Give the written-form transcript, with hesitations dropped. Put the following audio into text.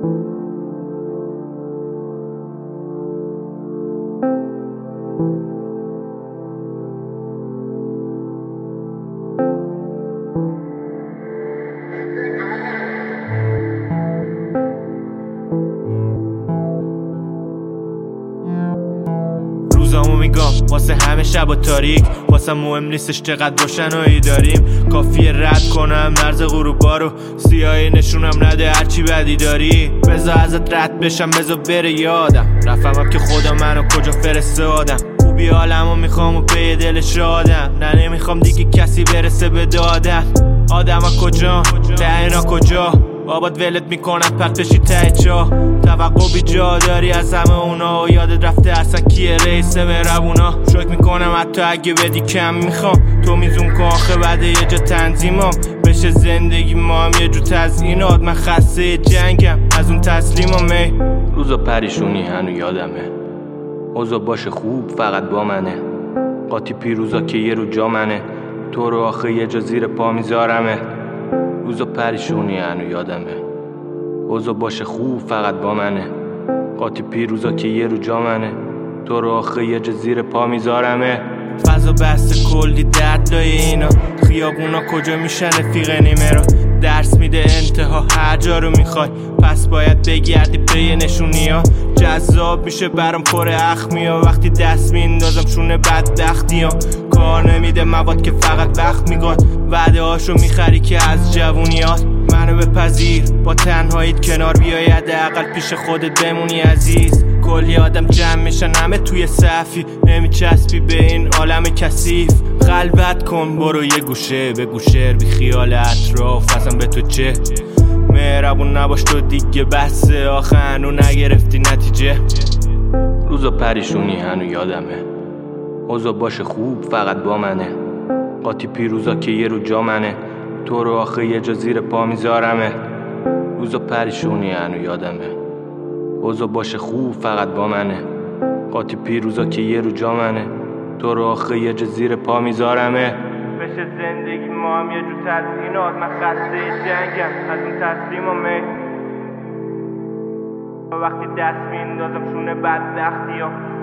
روزامو میگم واسه همه شب و تاریک، واسه مهم نیستش چقدر روشنایی داریم. کافیه رد کنم مرز غروبا رو، سیاهی نشونم نده هرچی بدی داری. بذار ازت رد بشم، بذار بره یادم، رفمم که خدا منو کجا فرستادم. خوبی حالمو میخوام و به دل شادم، نه نمیخوام دیگه کسی برسه به دادم. آدم ها کجا؟ ته اینا کجا؟ آباد ولت میکنم پخت بشی ته چاه. توقع بی جا داری از همه اونا و یادت رفته اصلا کیه رئیس مهربونا. شکر میکنم حتی اگه بدی کم میخوام، تو میزون کن آخه بعد یه جا تنظیمم بشه زندگی ما هم یه جو تزیینات. من خسته جنگم از اون تسلیمم. روزا پریشونی هنو یادمه، اوضاع باشه خوب فقط با منه. قاطی پیروزا که یه رو جا منه، تو رو آخه یه جا زیر پا میذارمه. روزا پریشونی هنو یادمه، اوضاع باشه خوب فقط با منه. قاطی پیروزا که یه رو جا منه، تو رو آخه یه جا زیر پا میذارمه. فضا بسته کلی درد لای اینا، خیابونا کجا میشن رفیق نیمه را. درس میده انتها هر جا رو میخوای، پس باید بگردی پی نشونی ها. جذاب میشه برام پر اخمی ها، وقتی دست میندازم شونه بدبختی ها. کار نمیده مواد که فقط وقت میگاد، وعده هاشو میخری که از جوونیات. منو بپذیر با تنهاییت کنار بیای، حداقل پیش خودت بمونی عزیز. کلی آدم جمع میشن همه توی صفی، نمیچسبی به این عالم کثیف. خلوت کن برو یه گوشه به گوشه، بی خیال اطراف اصلا به تو چه. مهربون نباش تو دیگه بسه، آخه هنو نگرفتی نتیجه. روزا پریشونی هنو یادمه، اوضاع باشه خوب فقط با منه. قاطی پیروزا که یه رو جا منه، تو رو آخه یه جا زیر پا میذارمه. روزا پریشونی هنو یادمه، اوضاع باشه خوب فقط با منه. قاطی پیروزا که یه رو جا منه، تو رو آخه یه جا زیر پا میذارمه. بشه زندگی ما هم یه جو تزیینات، من خسته جنگم از اون تسلیمم. وقتی دست میندازم شونه بدبختی ها.